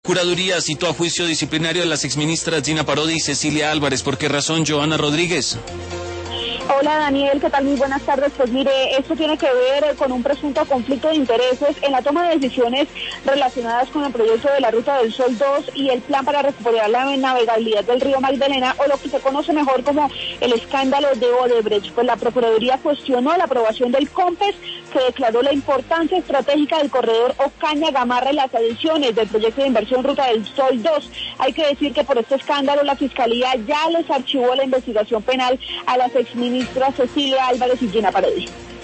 Procuraduría citó a juicio disciplinario a las exministras Gina Parodi y Cecilia Álvarez. ¿Por qué razón, Joana Rodríguez? Hola Daniel, ¿qué tal? Muy buenas tardes. Pues mire, esto tiene que ver con un presunto conflicto de intereses en la toma de decisiones relacionadas con el proyecto de la Ruta del Sol 2 y el plan para recuperar la navegabilidad del río Magdalena, o lo que se conoce mejor como el escándalo de Odebrecht. Pues la Procuraduría cuestionó la aprobación del COMPES, que declaró la importancia estratégica del corredor Ocaña-Gamarra y las adiciones del proyecto de inversión Ruta del Sol 2. Hay que decir que por este escándalo la Fiscalía ya les archivó la investigación penal a las exministras Cecilia Álvarez y Gina Parodi.